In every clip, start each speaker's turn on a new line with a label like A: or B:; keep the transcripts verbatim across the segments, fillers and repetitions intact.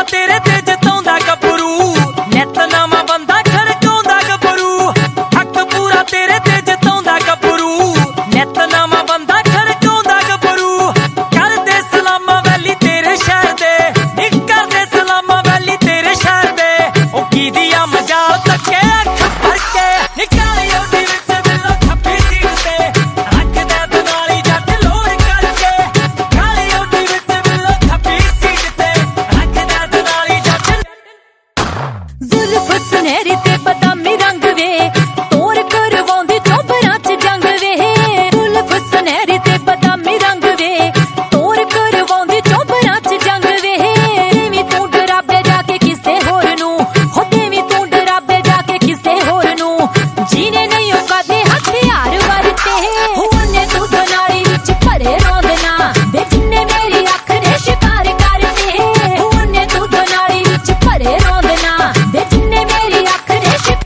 A: तेरे ते जताउंदा गभरू नित नवां बंदा खड़काउंदा गभरू हक पूरा तेरे ते जताउंदा गभरू नित नवां बंदा खड़काउंदा गभरू कर दे सलामा वैली तेरे शहर दे नी कर दे सलामा वैली तेरे शहर दे ओ की दिया मजाल तके अख भर के निकाली ओदी विच बिल्लो खप्पी सीट ते रख दे दनाली जट लोड़ करके काली ओदी विच बिल्लो खप्पी सीट ते रख दे दनाली जट
B: जुल्फ सुनहरी ते बदामी रंग वे तोर करवाउंदी चोबरां च जंग वे जुल्फ सुनहरी ते बदामी रंग वे तोर करवाउंदी चोबरां च जंग वे देवी तू डराबे जाके किसे होर नू हो देवी तू डराबे जाके किसे होर नू जीने नहीं ओ कदे हथियार वरते होने तू दनाली विच भरे रौंदना दे जिन्ने मेरी अख ने शिकार करते होने तू दनाली विच भरे रौंदना दे जिन्ने मेरी अख ने शिकार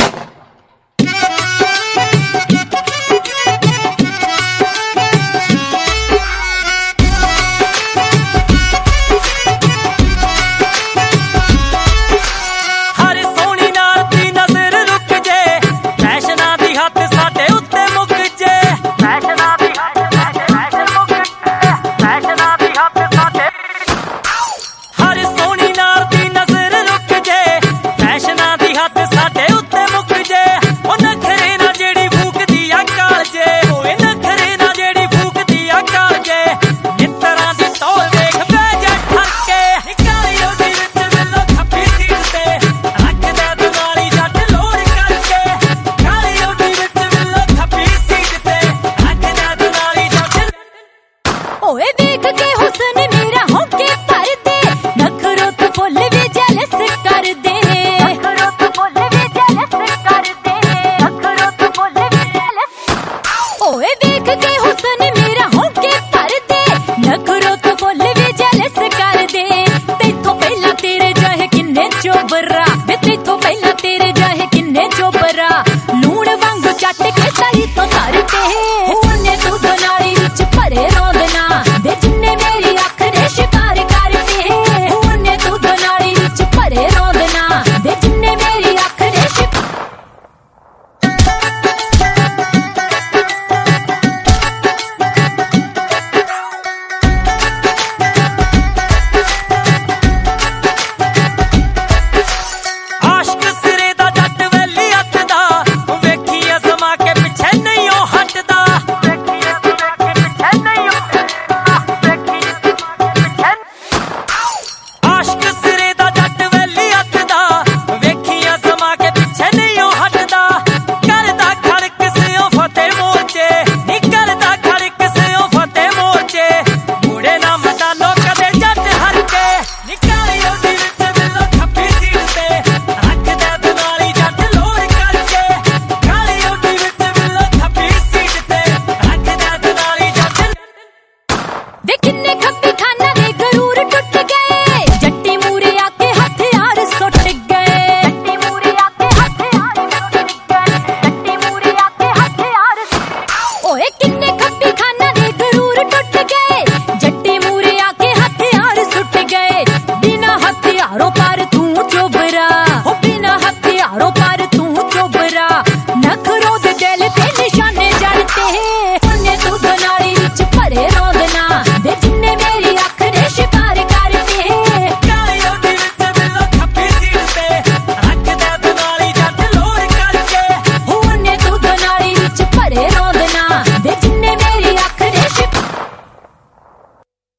A: हर सोहनी नाल दी नजर रुक जे फैशनां दी हथ साडे उत्ते मुक जे फैशनां दी फैशन मुक फैशनां दी हथ साडे हर सोहनी नाल दी नजर रुक जे फैशनां दी हथ साडे उत्ते मुक जे ओ नखरे ना जेड़ी फूकदी आ काल जे ओए नखरे ना जेड़ी फूकदी आ काल जे नितरां दी तौल वेख बे जा ठरके निकाली ओदी विच बिल्लो खप्पी सीट ते रख दे दनाली जट लोड़ करके काली ओदी विच बिल्लो खप्पी सीट ते रख दे दनाली जट
B: ओए देख के हुस्न मेरा होके भर दे नखरों तो फुल भी जेलस कर दे नखरों तो फुल भी जेलस कर दे नखरों तो फुल भी जेलस ओए देख के हुस्न मेरा होके भर दे नखरों तो फुल भी जेलस कर दे तेथों पहला तेरे जाहे किन्ने चोबरा वे तेथों पहला तेरे जाहे किन्ने चोबरा लूण वांगू चट के तली तो धरते होने तू दनाली विच भरे रौंदना दे जिन्ने मेरी अख ने शिकार करते होने तू दनाली विच भरे रौंदना दे जिन्ने मेरी अख ने शिकार
A: आशिक सिरे दा जट वैली हथ दा वेखी अज़मा के पिछे नहीं ओ हटदा वेखी अज़मा के पिछे नहीं ओ वेखी अज़मा के पिछे आशिक सिरे दा जट वैली हथ दा वेखी अज़मा के पिछे नहीं ओ हटदा करदा खड़क से ओ फतेह मोर्चे नी करदा खड़क से ओ फतेह मोर्चे मुड़े ना मदानो कदे जट हरके निकाली ओदी विच बिल्लो खप्पी सीट ते रख दे दनाली जट लोड़ करके काली ओदी विच बिल्लो खप्पी सीट ते रख दे दनाली जट
B: वे किन्ने खप्पे